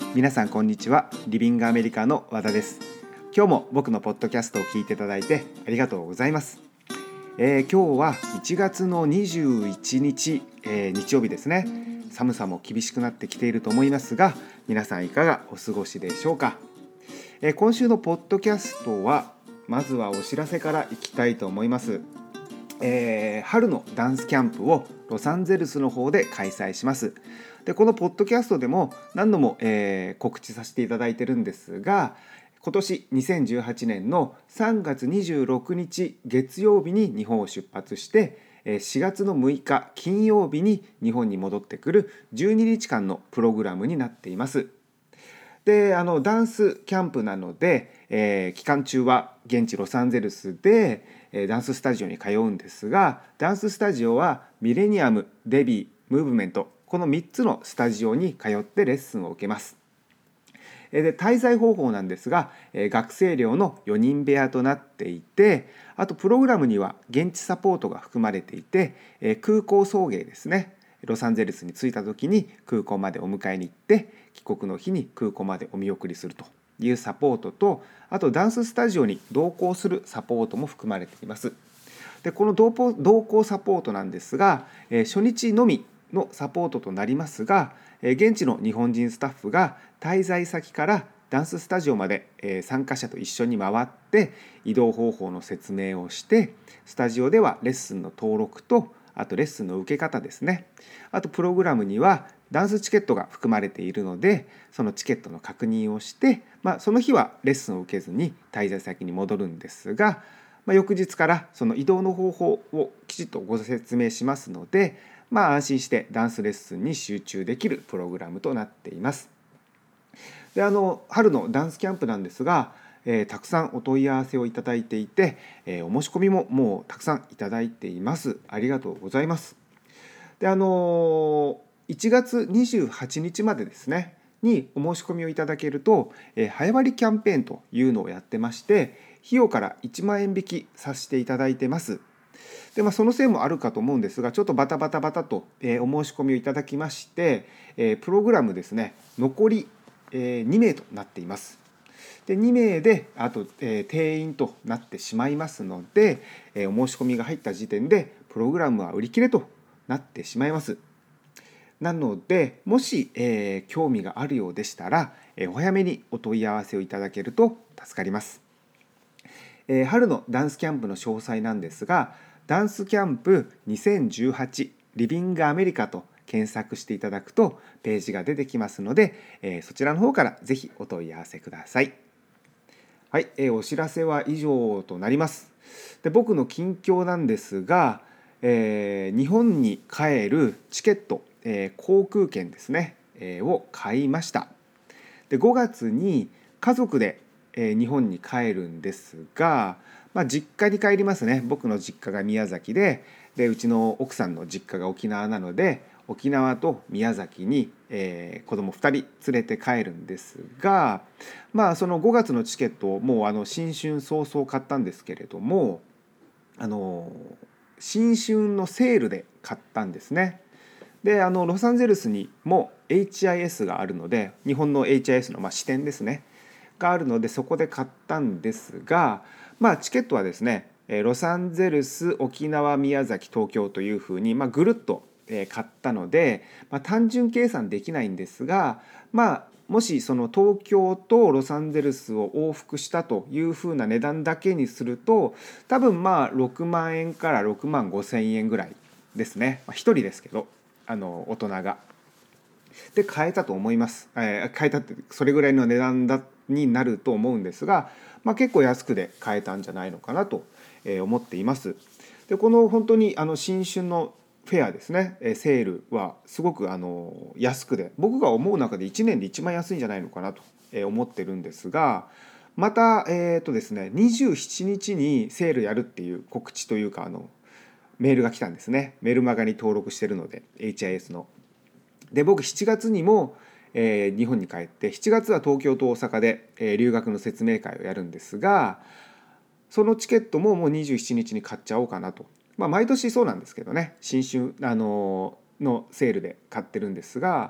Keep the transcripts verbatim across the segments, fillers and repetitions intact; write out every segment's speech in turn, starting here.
皆さんこんにちは。リビングアメリカの和田です。今日も僕のポッドキャストを聞いていただいてありがとうございます。えー、今日はいちがつのにじゅういちにち、えー、日曜日ですね。寒さも厳しくなってきていると思いますが、皆さんいかがお過ごしでしょうか。えー、今週のポッドキャストはまずはお知らせからいきたいと思います。えー、春のダンスキャンプをロサンゼルスの方で開催します。でこのポッドキャストでも何度も、えー、告知させていただいてるんですが、今年にせんじゅうはちねんのさんがつにじゅうろくにち月曜日に日本を出発して、しがつのむいか金曜日に日本に戻ってくるじゅうににちかんのプログラムになっています。であのダンスキャンプなので、えー、期間中は現地ロサンゼルスで、えー、ダンススタジオに通うんですが、ダンススタジオはミレニアム、デビー、ムーブメント、このみっつのスタジオに通ってレッスンを受けます。で滞在方法なんですが、学生寮のよにん部屋となっていて、あとプログラムには現地サポートが含まれていて、空港送迎ですね。ロサンゼルスに着いた時に空港までお迎えに行って、帰国の日に空港までお見送りするというサポートと、あとダンススタジオに同行するサポートも含まれています。でこの同行サポートなんですが、初日のみのサポートとなりますが、現地の日本人スタッフが滞在先からダンススタジオまで参加者と一緒に回って移動方法の説明をして、スタジオではレッスンの登録と、あとレッスンの受け方ですね、あとプログラムにはダンスチケットが含まれているので、そのチケットの確認をして、まあ、その日はレッスンを受けずに滞在先に戻るんですが、まあ、翌日からその移動の方法をきちっとご説明しますので、まあ、安心してダンスレッスンに集中できるプログラムとなっています。であの春のダンスキャンプなんですが、えー、たくさんお問い合わせをいただいていて、えー、お申し込みももうたくさんいただいています。ありがとうございます。であのいちがつにじゅうはちにちまでですねにお申し込みをいただけると、えー、早割キャンペーンというのをやってまして、費用からいちまんえん引きさせていただいてます。で、まあ、そのせいもあるかと思うんですが、ちょっとバタバタバタと、えー、お申し込みをいただきまして、えー、プログラムですね残り、えー、にめいとなっています。でにめいであと、えー、定員となってしまいますので、えー、お申し込みが入った時点でプログラムは売り切れとなってしまいます。なのでもし、えー、興味があるようでしたら、えー、お早めにお問い合わせをいただけると助かります。えー、春のダンスキャンプの詳細なんですが、ダンスキャンプにせんじゅうはちリビングアメリカと検索していただくとページが出てきますので、えー、そちらの方からぜひお問い合わせください。はい、えー、お知らせは以上となります。で僕の近況なんですが、えー、日本に帰るチケット、えー、航空券ですね、えー、を買いました。でごがつに家族で、えー、日本に帰るんですが、まあ、実家に帰りますね。僕の実家が宮崎で、でうちの奥さんの実家が沖縄なので、沖縄と宮崎に、えー、子供ふたり連れて帰るんですが、まあそのごがつのチケットをもうあの新春早々買ったんですけれども、あの新春のセールで買ったんですね。であのロサンゼルスにも エイチアイエス があるので、日本の エイチアイエス のまあ支店ですねがあるので、そこで買ったんですが、まあチケットはですねロサンゼルス、沖縄、宮崎、東京というふうに、まあ、ぐるっと買ったので、まあ、単純計算できないんですが、まあもしその東京とロサンゼルスを往復したというふうな値段だけにすると、多分まあろくまんえんからろくまんごせんえんぐらいですね。まあ、ひとりですけど、あの大人が。で買えたと思います。えー、買えたってそれぐらいの値段だになると思うんですが、まあ、結構安くで買えたんじゃないのかなと思っています。でこの本当にあの新春のフェアですね、セールはすごくあの安くで、僕が思う中でいちねんで一番安いんじゃないのかなと思ってるんですが、またえっとですねにじゅうしちにちにセールやるっていう告知というか、あのメールが来たんですね。メルマガに登録してるので エイチアイエス の。で僕しちがつにも、えー、日本に帰って、しちがつは東京と大阪で、えー、留学の説明会をやるんですが、そのチケットももうにじゅうしちにちに買っちゃおうかなと。まあ毎年そうなんですけどね、新春あののセールで買ってるんですが、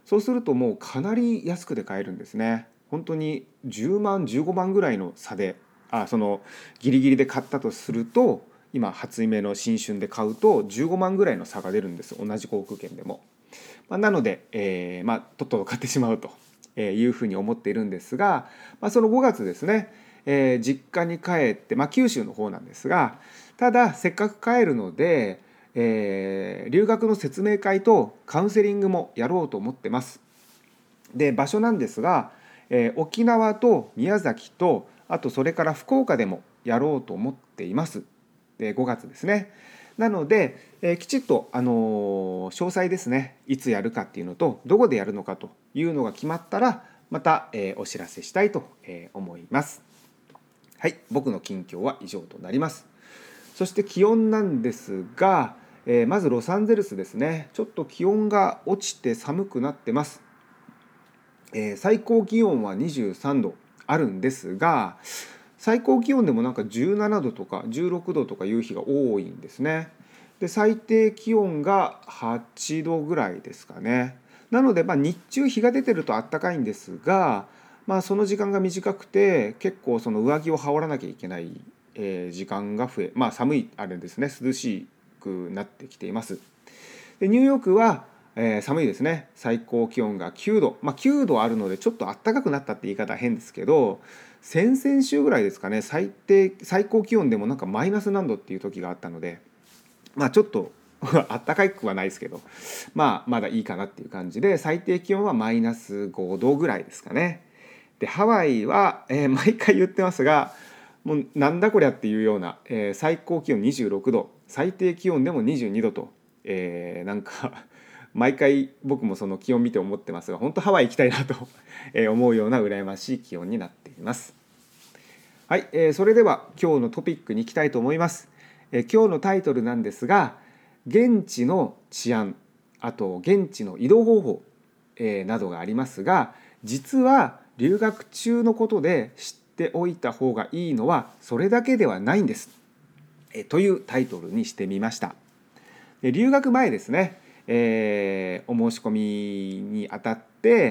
そうするともうかなり安くで買えるんですね。本当にじゅうまんじゅうごまんぐらいの差で、あそのギリギリで買ったとすると、今初夢の新春で買うとじゅうごまんぐらいの差が出るんです、同じ航空券でも。まあ、なので、えーまあ、とっとと買ってしまうというふうに思っているんですが、まあ、そのごがつですね、えー実家に帰って、まあ、九州の方なんですが、ただせっかく帰るので、えー留学の説明会とカウンセリングもやろうと思ってます。で場所なんですが、えー沖縄と宮崎と、あとそれから福岡でもやろうと思っています。でごがつですね。なので、えーきちっと、あのー詳細ですね、いつやるかっていうのとどこでやるのかというのが決まったら、また、えーお知らせしたいと、えー思います。はい、僕の近況は以上となります。そして気温なんですが、えーまずロサンゼルスですね。ちょっと気温が落ちて寒くなってます。えー最高気温はにじゅうさんどあるんですが、最高気温でもなんかじゅうななどとかじゅうろくどとかいう日が多いんですね。で最低気温がはちどぐらいですかね。なので、まあ、日中日が出てるとあったかいんですが、まあ、その時間が短くて結構その上着を羽織らなきゃいけない、えー時間が増え、まあ、寒いあれですね、涼しくなってきています。でニューヨークは、えー寒いですね。最高気温がきゅうど、まあ、きゅうどあるのでちょっと暖かくなったって言い方は変ですけど、先々週ぐらいですかね、最低最高気温でもなんかマイナス何度っていう時があったので、まあちょっと暖かくはないですけど、まあまだいいかなっていう感じで、最低気温はマイナスごどぐらいですかね。でハワイは、えー毎回言ってますが、もうなんだこりゃっていうような、えー最高気温にじゅうろくど、最低気温でもにじゅうにどと、えーなんか毎回僕もその気温見て思ってますが、本当ハワイ行きたいなと思うような羨ましい気温になっています。はい、えーそれでは今日のトピックに行きたいと思います。えー今日のタイトルなんですが、現地の治安、あと現地の移動方法、えーなどがありますが、実は留学中のことで知っておいた方がいいのはそれだけではないんです、えーというタイトルにしてみました。で留学前ですね、えーお申し込みにあたって、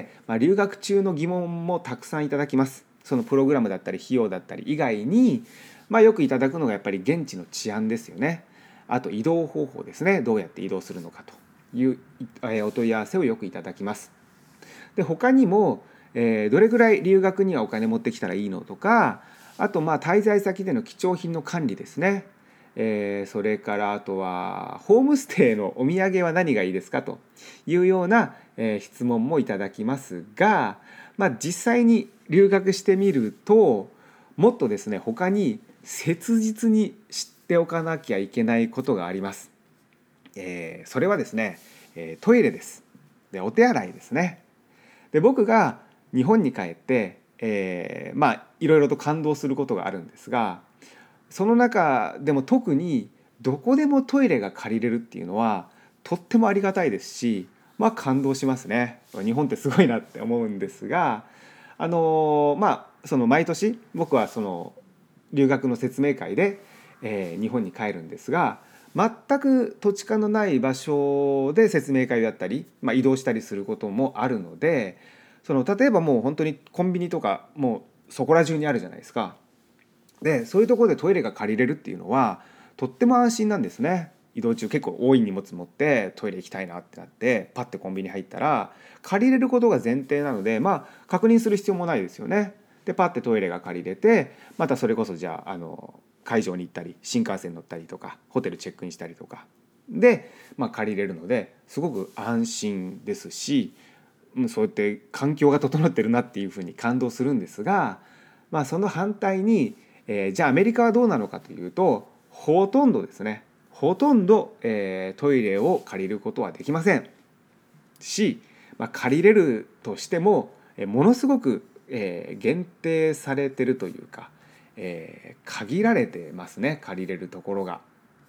まあ、留学中の疑問もたくさんいただきます。そのプログラムだったり費用だったり以外に、まあ、よくいただくのがやっぱり現地の治安ですよね。あと移動方法ですね、どうやって移動するのかという、えーお問い合わせをよくいただきます。で他にも、えーどれぐらい留学にはお金持ってきたらいいのとか、あとまあ滞在先での貴重品の管理ですね、えーそれからあとはホームステイのお土産は何がいいですかというような、えー質問もいただきますが、まあ、実際に留学してみるともっとですね、他に切実に知っておかなきゃいけないことがあります。えーそれはですね、えートイレです。でお手洗いですね。で僕が日本に帰って、えーまあいろいろと感動することがあるんですが、その中でも特にどこでもトイレが借りれるっていうのはとってもありがたいですし、まあ感動しますね。日本ってすごいなって思うんですが、あのまあその毎年僕はその留学の説明会で、えー日本に帰るんですが、全く土地勘のない場所で説明会だったり、まあ、移動したりすることもあるので、その例えばもう本当にコンビニとかもうそこら中にあるじゃないですか。でそういうところでトイレが借りれるっていうのはとっても安心なんですね。移動中結構多い荷物持ってトイレ行きたいなってなってパッてコンビニ入ったら借りれることが前提なので、まあ確認する必要もないですよね。でパッてトイレが借りれて、またそれこそじゃあ、あの会場に行ったり新幹線乗ったりとかホテルチェックインしたりとかで、まあ、借りれるのですごく安心ですし、そうやって環境が整ってるなっていうふうに感動するんですが、まあ、その反対に、えーじゃあアメリカはどうなのかというと、ほとんどですね、ほとんど、えートイレを借りることはできませんし、まあ、借りれるとしても、えーものすごく、えー限定されてるというか、えー限られてますね、借りれるところが。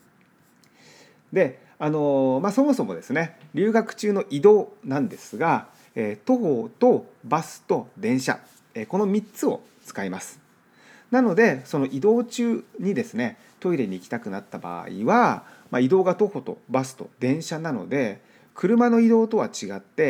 で、あのまあ、そもそもですね、留学中の移動なんですが、えー徒歩とバスと電車、えーこのみっつを使います。なのでその移動中にですね、トイレに行きたくなった場合は、まあ、移動が徒歩とバスと電車なので、車の移動とは違って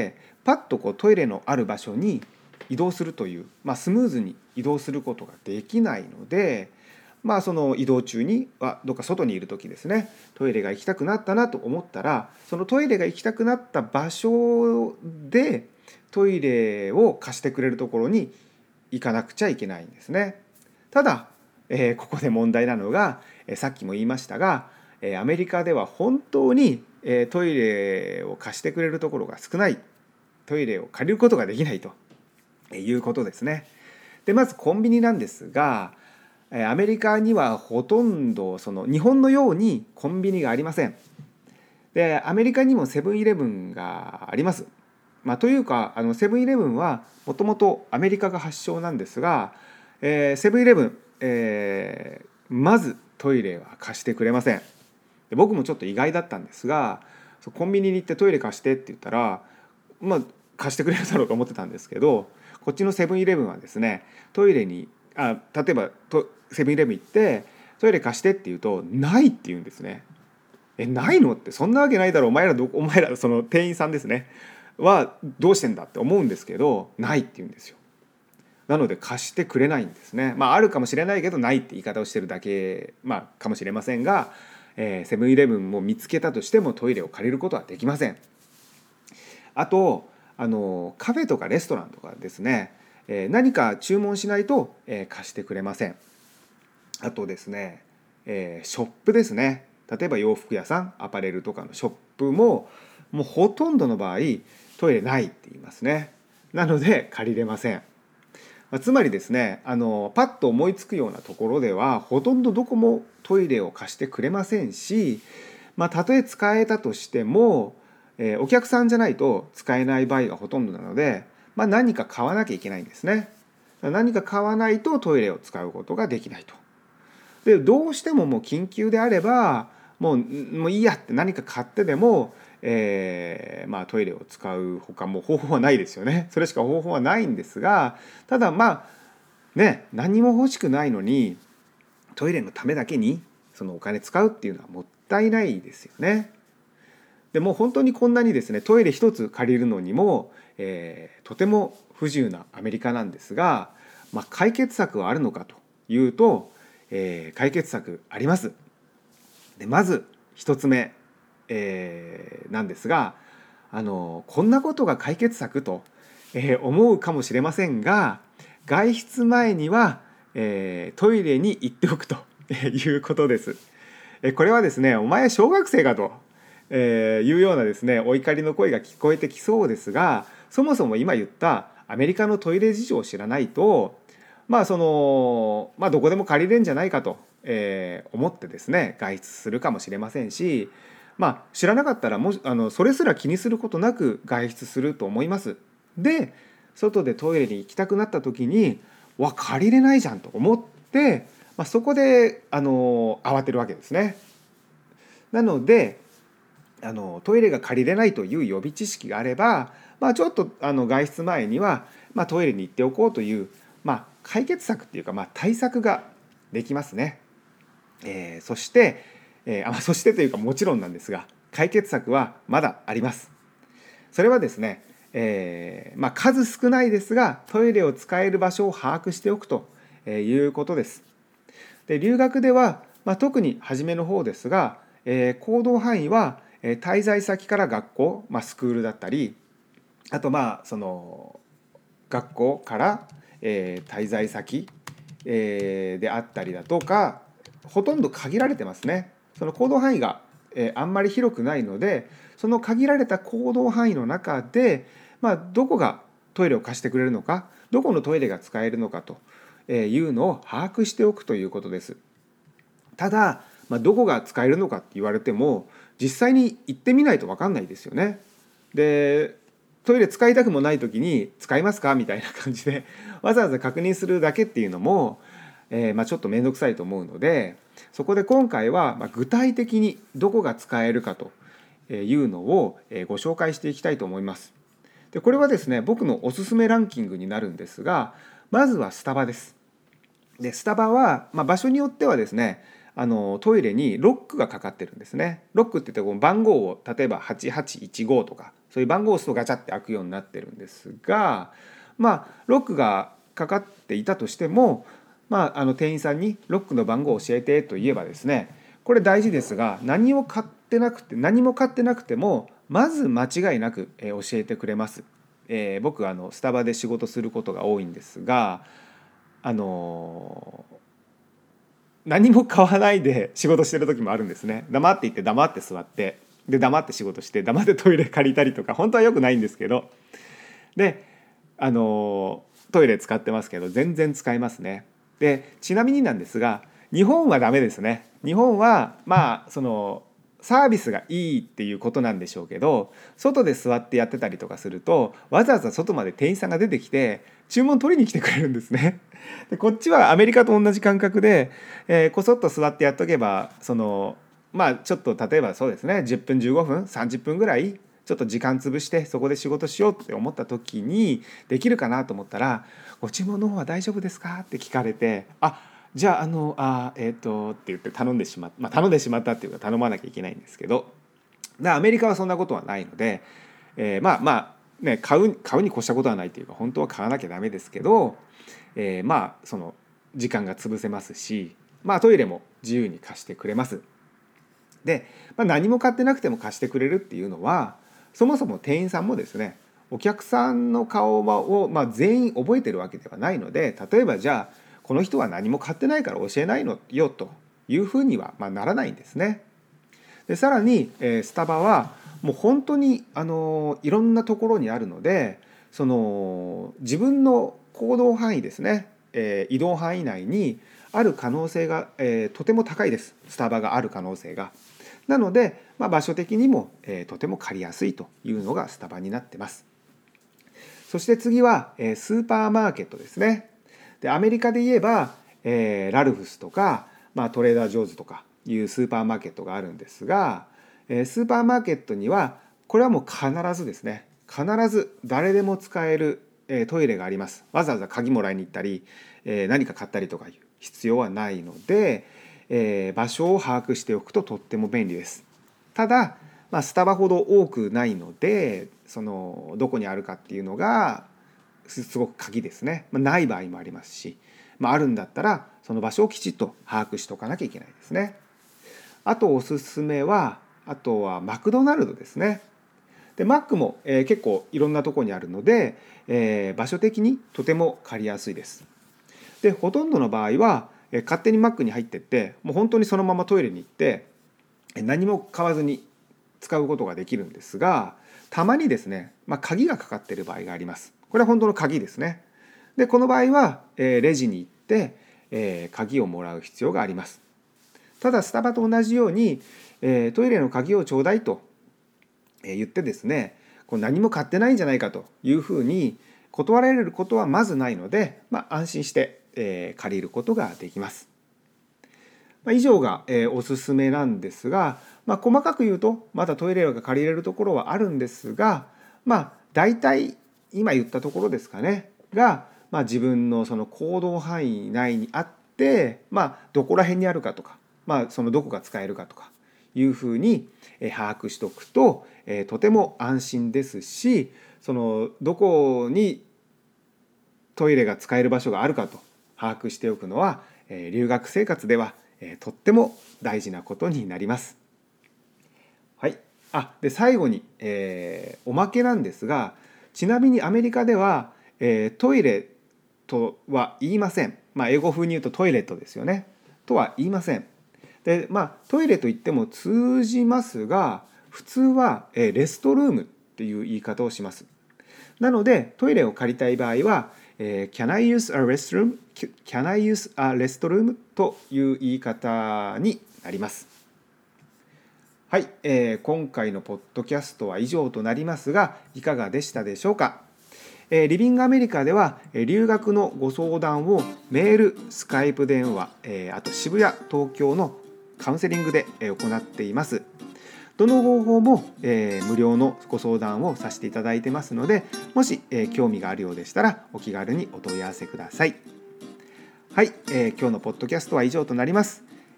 パッとこうトイレのある場所に移動するという、まあ、スムーズに移動することができないので、まあ、その移動中にはどっか外にいる時ですね、トイレが行きたくなったなと思ったら、そのトイレが行きたくなった場所でトイレを貸してくれるところに行かなくちゃいけないんですね。ただ、えー、ここで問題なのが、えー、さっきも言いましたが、えー、アメリカでは本当に、えー、トイレを貸してくれるところが少ない、トイレを借りることができないということですね。でまずコンビニなんですが、アメリカにはほとんどその日本のようにコンビニがありません。でアメリカにもセブンイレブンがあります。まあ、というかあのセブンイレブンはもともとアメリカが発祥なんですが、えー、セブンイレブン、えー、まずトイレは貸してくれません。で僕もちょっと意外だったんですが、コンビニに行ってトイレ貸してって言ったら、まあ貸してくれるだろうと思ってたんですけど、こっちのセブンイレブンはですね、トイレにあ例えばセブンイレブン行ってトイレ貸してって言うとないって言うんですね。えないのって、そんなわけないだろう、お前らどお前らその店員さんですねはどうしてんだって思うんですけど、ないって言うんですよ。なので貸してくれないんですね。まああるかもしれないけどないって言い方をしてるだけ、まあ、かもしれませんが、えー、セブンイレブンも見つけたとしてもトイレを借りることはできません。あとあのカフェとかレストランとかですね、えー、何か注文しないと、えー、貸してくれません。あとですね、えー、ショップですね。例えば洋服屋さん、アパレルとかのショップももうほとんどの場合トイレないって言いますね。なので借りれません。つまりですね、あのパッと思いつくようなところではほとんどどこもトイレを貸してくれませんし、まあ、たとえ使えたとしても、えー、お客さんじゃないと使えない場合がほとんどなので、まあ、何か買わなきゃいけないんですね。何か買わないとトイレを使うことができないと。でどうしてももう緊急であればもう、もういいやって何か買ってでも、えーまあ、トイレを使うほかもう方法はないですよね。それしか方法はないんですが、ただまあね、何も欲しくないのにトイレのためだけにそのお金使うっていうのはもったいないですよね。でもう本当にこんなにですね、トイレ一つ借りるのにも、えー、とても不自由なアメリカなんですが、まあ、解決策はあるのかというと、えー、解決策あります。でまず一つ目、えー、なんですが、あのこんなことが解決策と、えー、思うかもしれませんが、外出前には、えー、トイレに行っておくということです。これはですね、お前小学生かとえー、いうようなですね、お怒りの声が聞こえてきそうですが、そもそも今言ったアメリカのトイレ事情を知らないと、まあそのまあどこでも借りれるんじゃないかと、えー、思ってですね外出するかもしれませんし、まあ知らなかったらもあのそれすら気にすることなく外出すると思います。で外でトイレに行きたくなった時に、わ借りれないじゃんと思って、まあ、そこであの慌てるわけですね。なのであのトイレが借りれないという予備知識があれば、まあ、ちょっとあの外出前には、まあ、トイレに行っておこうという、まあ、解決策っていうか、まあ、対策ができますね。えー、そして、えー、あそしてというかもちろんなんですが、解決策はまだあります。それはですね、えーまあ、数少ないですがトイレを使える場所を把握しておくということです。で留学では、まあ、特に初めの方ですが、えー、行動範囲は滞在先から学校、まあ、スクールだったり、あとまあその学校から、えー、滞在先、えー、であったりだとか、ほとんど限られてますね。その行動範囲が、えー、あんまり広くないので、その限られた行動範囲の中で、まあ、どこがトイレを貸してくれるのか、どこのトイレが使えるのかというのを把握しておくということです。ただ、まあ、どこが使えるのかって言われても実際に行ってみないと分かんないですよね。でトイレ使いたくもない時に使いますかみたいな感じでわざわざ確認するだけっていうのも、えー、まあちょっと面倒くさいと思うので、そこで今回はまあ具体的にどこが使えるかというのをご紹介していきたいと思います。でこれはですね、僕のおすすめランキングになるんですが、まずはスタバです。でスタバは、まあ、場所によってはですね、 あのトイレにロックがかかってるんですね。ロックって言ってこう番号を例えばはちはちいちごとかそういう番号を押すとガチャって開くようになってるんですが、まあロックがかかっていたとしても、まあ、あの店員さんにロックの番号を教えてと言えばですね、これ大事ですが、何を買ってなくて何も買ってなくてもまず間違いなく教えてくれます。えー、僕あのスタバで仕事することが多いんですが、あのー何も買わないで仕事してる時もあるんですね。黙って行って黙って座ってで黙って仕事して黙ってトイレ借りたりとか、本当は良くないんですけど、であのトイレ使ってますけど全然使いますね。でちなみになんですが、日本はダメですね。日本はまあそのサービスがいいっていうことなんでしょうけど、外で座ってやってたりとかするとわざわざ外まで店員さんが出てきて注文取りに来てくれるんですね。でこっちはアメリカと同じ感覚で、えー、こそっと座ってやっとけば、そのまあちょっと例えばそうですねじゅっぷんじゅうごふんさんじゅっぷんぐらいちょっと時間潰してそこで仕事しようって思った時にできるかなと思ったら「ご注文の方は大丈夫ですか?」って聞かれて「あじゃああのあえっ、ー、と」って言って頼んでしまった、まあ、頼んでしまったっていうか頼まなきゃいけないんですけど、アメリカはそんなことはないので、えー、まあまあね買う買うに越したことはないというか、本当は買わなきゃダメですけど、えー、まあその時間が潰せますし、まあトイレも自由に貸してくれます。で、まあ、何も買ってなくても貸してくれるっていうのは、そもそも店員さんもですねお客さんの顔を、まあ、全員覚えてるわけではないので、例えばじゃあこの人は何も買ってないから教えないのよというふうには、まあ、ならないんですね。でさらに、えー、スタバはもう本当に、あのー、いろんなところにあるので、その自分の行動範囲ですね、えー、移動範囲内にある可能性が、えー、とても高いです。スタバがある可能性が。なので、まあ、場所的にも、えー、とても借りやすいというのがスタバになってます。そして次は、えー、スーパーマーケットですね。でアメリカで言えば、えー、ラルフスとか、まあ、トレーダー・ジョーズとかいうスーパーマーケットがあるんですが、えー、スーパーマーケットにはこれはもう必ずですね、必ず誰でも使える、えー、トイレがあります。わざわざ鍵もらいに行ったり、えー、何か買ったりとかいう必要はないので、えー、場所を把握しておくととっても便利です。ただ、まあ、スタバほど多くないので、そのどこにあるかっていうのがすごく鍵ですね。まあ、ない場合もありますし、まあ、あるんだったらその場所をきちっと把握しておかなきゃいけないですね。あとおすすめは、あとはマクドナルドですね。でマックも、えー、結構いろんなところにあるので、えー、場所的にとても借りやすいです。でほとんどの場合は、えー、勝手にマックに入ってってもう本当にそのままトイレに行って何も買わずに使うことができるんですが、たまにですね、まあ、鍵がかかっている場合があります。これは本当の鍵ですね。でこの場合は、えー、レジに行って、えー、鍵をもらう必要があります。ただスタバと同じように、えー、トイレの鍵をちょうだいと言ってですね、こう何も買ってないんじゃないかというふうに断られることはまずないので、まあ、安心して、えー、借りることができます。まあ、以上が、えー、おすすめなんですが、まあ、細かく言うとまだトイレが借りれるところはあるんですが、まあ大体今言ったところですかねが、まあ、自分のその行動範囲内にあって、まあ、どこら辺にあるかとか、まあ、そのどこが使えるかとかいうふうに把握しておくと、えー、とても安心ですし、そのどこにトイレが使える場所があるかと把握しておくのは、えー、留学生活では、えー、とっても大事なことになります。はい、あで最後に、えー、おまけなんですが、ちなみにアメリカでは、えー、トイレとは言いません。まあ、英語風に言うとトイレットですよね。とは言いません。で、まあ、トイレと言っても通じますが、普通は、えー、レストルームっていう言い方をします。なので、トイレを借りたい場合は、えー、Can I use a restroom? Can I use a restroom? という言い方になります。はい、えー、今回のポッドキャストは以上となりますが、いかがでしたでしょうか。えー、リビングアメリカでは、えー、留学のご相談をメール、スカイプ電話、えー、あと渋谷、東京のカウンセリングで、えー、行っています。どの方法も、えー、無料のご相談をさせていただいてますので、もし、えー、興味があるようでしたらお気軽にお問い合わせください。はい、えー、今日のポッドキャストは以上となります。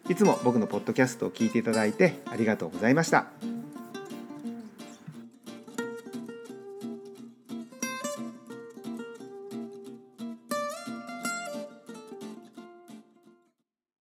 いつも僕のポッドキャストを聞いていただいてありがとうございました。